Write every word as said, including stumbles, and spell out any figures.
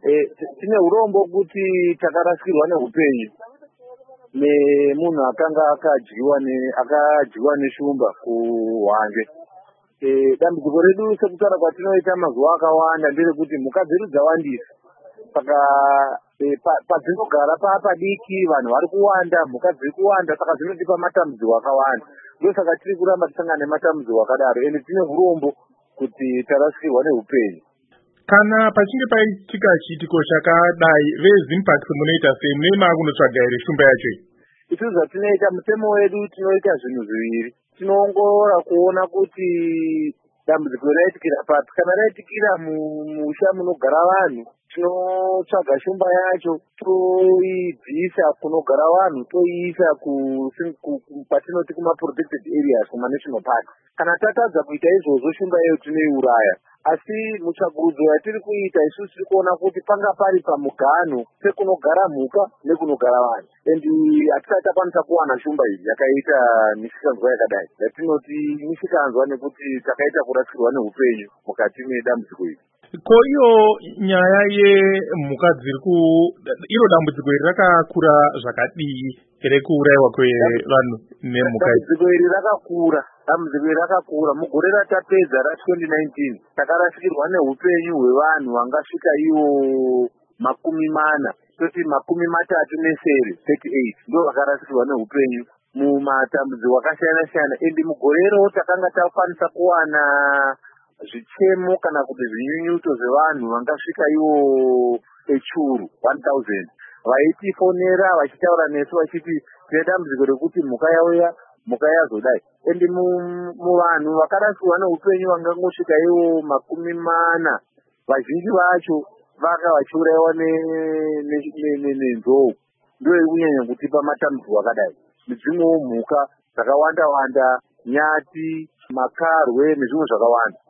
Eh, tine urombo kuti takarasikirwa neupenyu nemunhu akanga akadyiwa ne akadyiwa neshumba kuhwande. Eh, dambudziko redu sekutaura kwatinoita mazuva akawanda nderekuti mhuka dzedu dzawandisa. Saka eh, padzinogara pa padiki vanhu vari kuwanda, mhuka dziri kuwanda, saka zvinotipa matambudziko akawanda. Ndosaka tiri kuramba tisangana nematambudziko akadaro, ende tine urombo kuti tarasikirwa neupenyu. Kana pachinge paitika chiitiko chakadai, vezvimpacts munoita sei? Munei maakunotsvaga here shumba yacho iyi? Itu zvatinoita mutemo wedu, tinoita zvinhu zviviri. Tinoongorora kuona kuti dambudziko raitikira papi. Kana raitikira mumusha munogara vanhu, tinotsvaga shumba yacho toibvisa kunogara vanhu, toiisa patinoti kuma-protected areas, kuma-national park. Kana tatadza kuita izvozvo, shumba iyoyo tinoiuraya. Asi mutsvagurudzo yatiri kuita isusu tiri kuona kuti panga pari pamuganho pekunogara mhuka nekunogara vanhu. Endi hatisati takwanisa kuwana shumba iyi yakaita misikanzwa yakadai. Yatinoti misikanzwa nekuti takaita kurasikirwa neupenyu mukati medambudziko iri. Ko iyo nyaya yemhuka dziri ku iro dambudziko iri rakakura zvakadii rekuuraiwa kwevanhu nemhuka idzi? Dambudziko iri rakakura. Dambudziko iri rakakura. Mugore ratapedza ra-twenty nineteen takarasikirwa neupenyu hwevanhu vangasvika ivo makumi mana, toti makumi matatu nesere, thirty-eight, ndo vakarasikirwa neupenyu mumatambudziko akasiyana-siyana. Endi mugore iro takanga takwanisa kuwana zvichemo kana kuti zvinyunyuto zvevanhu vangasvika ivo echuru one thousand vaitifonera vachitaura nesu vachiti tine dambudziko rekuti mhuka yauya, mhuka yazodai. Endi muvanhu vakarasikirwa neupenyu vangangosvika ivo makumi mana, vazhinji vacho vanga vachiuraiwa nenzou. Ndo iri kunyanya kutipa matambudziko akadai. Nedzimwewo mhuka dzakawanda-wanda, nyati, makarwe nezvimwe zvakawanda.